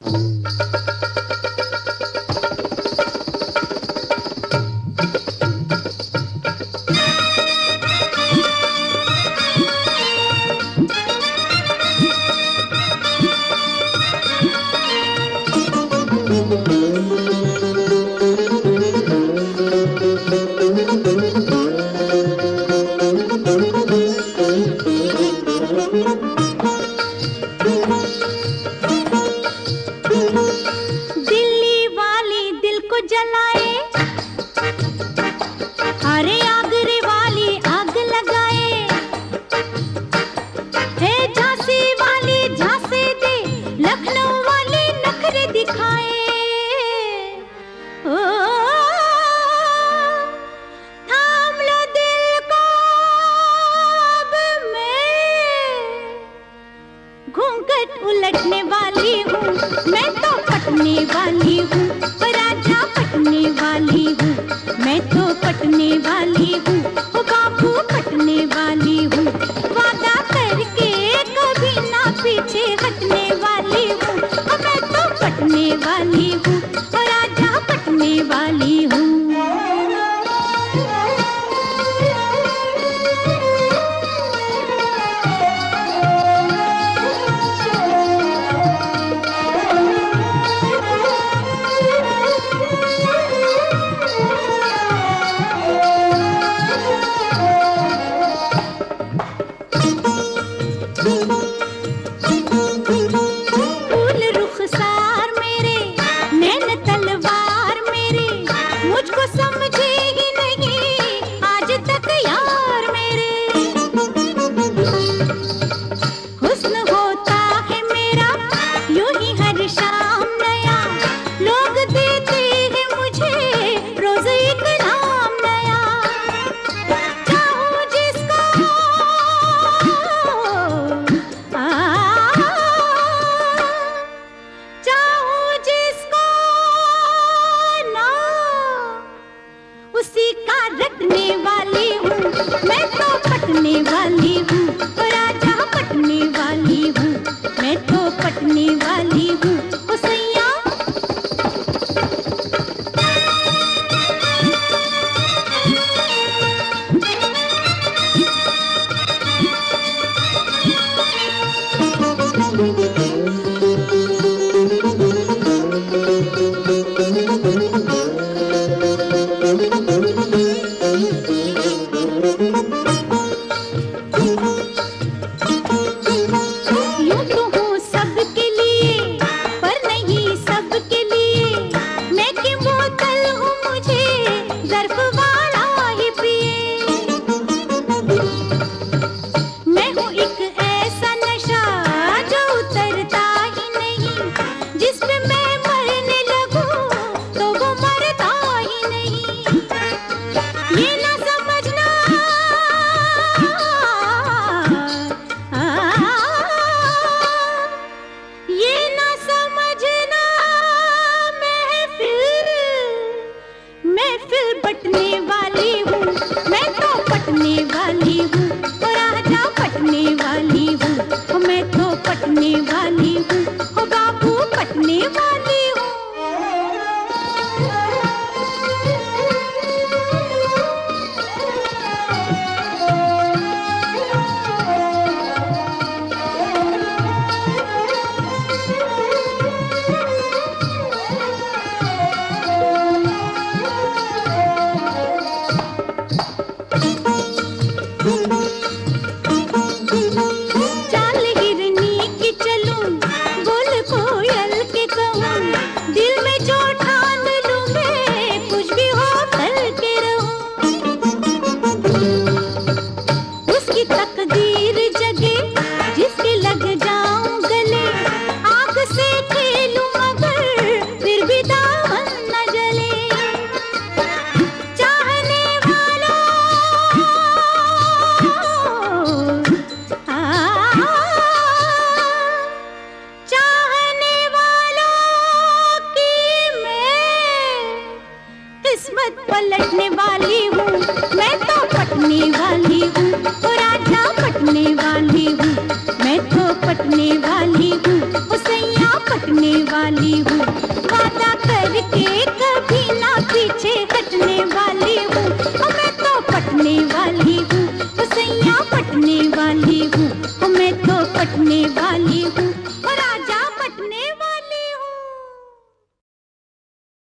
दिल्ली वाली दिल को जलाए, अरे आगरे वाली आग लगाए, हे झांसी वाली झांसे दे, लखनऊ वाली नखरे दिखाए। ओ थाम लो दिल को अब मैं घूंघट उलटने वाली हूँ, मैं तो पटने वाली हूँ, राजा पटने वाली हूँ, मैं तो पटने वाली हूँ, ओ बाबू पटने वाली हूँ, वादा करके कभी ना पीछे हटने वाली हूँ, मैं तो पटने वाली हूँ, राजा पटने वाली हूँ। फूल रुखसार मेरे, नैन तलवार मेरे, मुझको समझे ही नहीं आज तक यार मेरे। हुस्न होता है मेरा यूं ही हर शाम नया, लोग देते हैं मुझे रोज एक नाम नया। चाहूं जिसको चाहूं जिसको ना, उसी का रटने वाली हूँ, मैं तो पटने वाली हूँ, राजा पटने वाली हूँ, मैं तो पटने वाली हूँ, ओ सैया। यूं तो हूँ सबके लिए पर नहीं सबके लिए, मैं की बोतल हूँ मुझे ज़र्फ वाला ही पिए। मैं हूँ एक ऐसा नशा जो उतरता ही नहीं, जिस पे मैं मरने लगूं तो वो मरता ही नहीं। ये ना समझना ये ना समझना महफिल महफिल बटने वाली हूँ, मैं तो पटने वाली हूँ, राजा पटने वाली हूँ, मैं तो पटने वाली हूँ, ओ बाबू पटने वाली हूँ। चाल हिरनी की चलूं, बोल कोयल के कहूं, दिल में जो ठान लूं मैं कुछ भी हो कर के रहूं। उसकी तकदीर जगे जिसके लग जाऊं गले, आग से खेलूं मगर फिर भी दामन न जले। चाहने वालों चाहने वालों की मैं किस्मत पलटने वाली हूँ, मैं तो पटने वाली हूँ, राजा पटने वाली हूँ, मैं तो पटने वाली हूँ, सैया पटने वाली हूँ। वादा करके